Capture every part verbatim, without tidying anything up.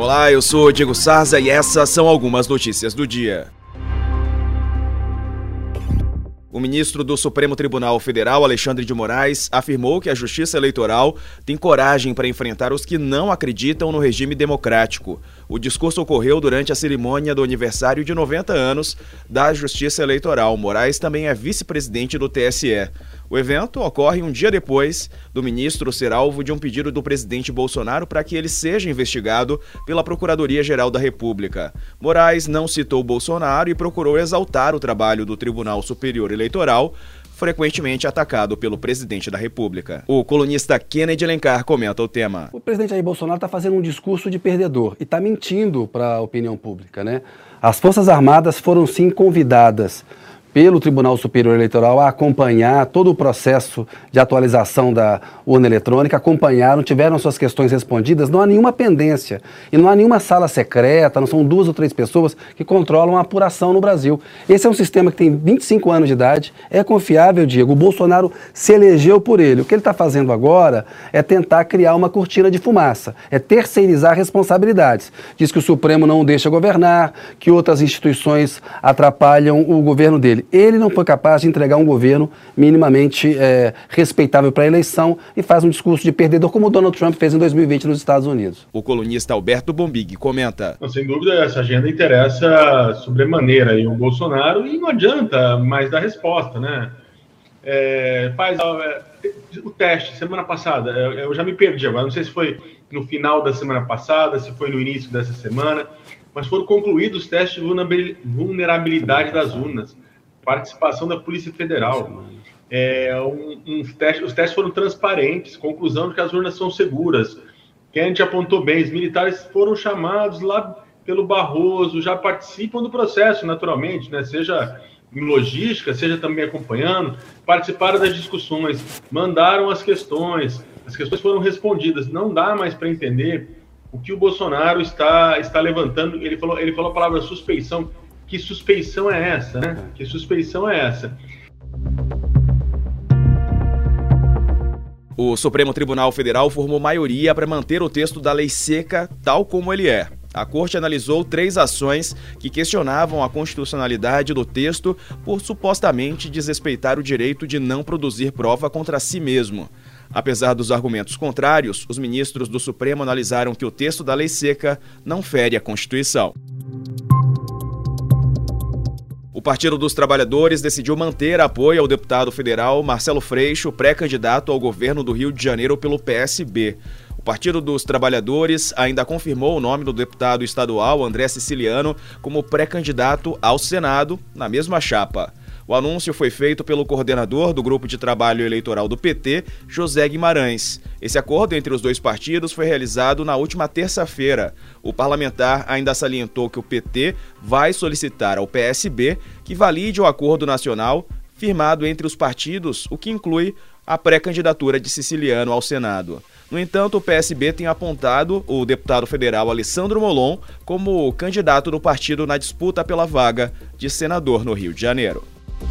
Olá, eu sou Diego Sarza e essas são algumas notícias do dia. O ministro do Supremo Tribunal Federal, Alexandre de Moraes, afirmou que a Justiça Eleitoral tem coragem para enfrentar os que não acreditam no regime democrático. O discurso ocorreu durante a cerimônia do aniversário de noventa anos da Justiça Eleitoral. Moraes também é vice-presidente do T S E. O evento ocorre um dia depois do ministro ser alvo de um pedido do presidente Bolsonaro para que ele seja investigado pela Procuradoria-Geral da República. Moraes não citou Bolsonaro e procurou exaltar o trabalho do Tribunal Superior Eleitoral, frequentemente atacado pelo presidente da República. O colunista Kennedy Alencar comenta o tema. O presidente Jair Bolsonaro está fazendo um discurso de perdedor e está mentindo para a opinião pública, né? As Forças Armadas foram sim convidadas pelo Tribunal Superior Eleitoral a acompanhar todo o processo de atualização da urna eletrônica, acompanharam, tiveram suas questões respondidas, não há nenhuma pendência e não há nenhuma sala secreta, não são duas ou três pessoas que controlam a apuração no Brasil. Esse é um sistema que tem vinte e cinco anos de idade, é confiável, Diego, o Bolsonaro se elegeu por ele. O que ele está fazendo agora é tentar criar uma cortina de fumaça, é terceirizar responsabilidades. Diz que o Supremo não o deixa governar, que outras instituições atrapalham o governo dele. Ele não foi capaz de entregar um governo minimamente é, respeitável para a eleição e faz um discurso de perdedor, como o Donald Trump fez em dois mil e vinte nos Estados Unidos. O colunista Alberto Bombig comenta. Não, sem dúvida, essa agenda interessa sobremaneira aí o Bolsonaro e não adianta mais dar resposta, né? É, faz é, o teste, semana passada, eu já me perdi agora, não sei se foi no final da semana passada, se foi no início dessa semana, mas foram concluídos os testes de vulnerabilidade das urnas. Participação da Polícia Federal. É, um, um teste, os testes foram transparentes, conclusão de que as urnas são seguras. Kennedy apontou bem, os militares foram chamados lá pelo Barroso, já participam do processo, naturalmente, né? Seja em logística, seja também acompanhando, participaram das discussões, mandaram as questões, as questões foram respondidas. Não dá mais para entender o que o Bolsonaro está, está levantando. Ele falou, ele falou a palavra suspeição. Que suspeição é essa, né? Que suspeição é essa? O Supremo Tribunal Federal formou maioria para manter o texto da lei seca tal como ele é. A Corte analisou três ações que questionavam a constitucionalidade do texto por supostamente desrespeitar o direito de não produzir prova contra si mesmo. Apesar dos argumentos contrários, os ministros do Supremo analisaram que o texto da lei seca não fere a Constituição. O Partido dos Trabalhadores decidiu manter apoio ao deputado federal Marcelo Freixo, pré-candidato ao governo do Rio de Janeiro pelo P S B. O Partido dos Trabalhadores ainda confirmou o nome do deputado estadual André Siciliano como pré-candidato ao Senado na mesma chapa. O anúncio foi feito pelo coordenador do Grupo de Trabalho Eleitoral do P T, José Guimarães. Esse acordo entre os dois partidos foi realizado na última terça-feira. O parlamentar ainda salientou que o P T vai solicitar ao P S B que valide o acordo nacional firmado entre os partidos, o que inclui a pré-candidatura de Siciliano ao Senado. No entanto, o P S B tem apontado o deputado federal Alessandro Molon como candidato do partido na disputa pela vaga de senador no Rio de Janeiro.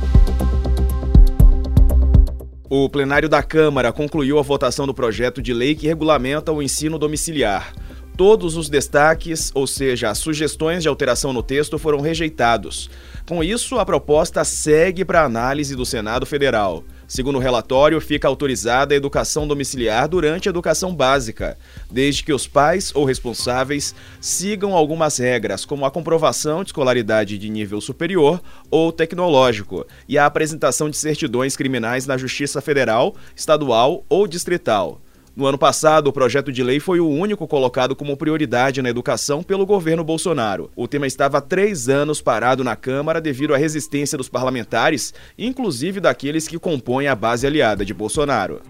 O plenário da Câmara concluiu a votação do projeto de lei que regulamenta o ensino domiciliar. Todos os destaques, ou seja, as sugestões de alteração no texto, foram rejeitados. Com isso, a proposta segue para análise do Senado Federal. Segundo o relatório, fica autorizada a educação domiciliar durante a educação básica, desde que os pais ou responsáveis sigam algumas regras, como a comprovação de escolaridade de nível superior ou tecnológico e a apresentação de certidões criminais na Justiça Federal, Estadual ou Distrital. No ano passado, o projeto de lei foi o único colocado como prioridade na educação pelo governo Bolsonaro. O tema estava há três anos parado na Câmara devido à resistência dos parlamentares, inclusive daqueles que compõem a base aliada de Bolsonaro.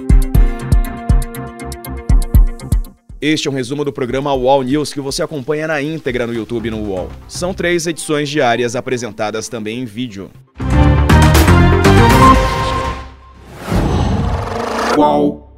Este é um resumo do programa U O L News que você acompanha na íntegra no YouTube e no U O L. São três edições diárias apresentadas também em vídeo. U O L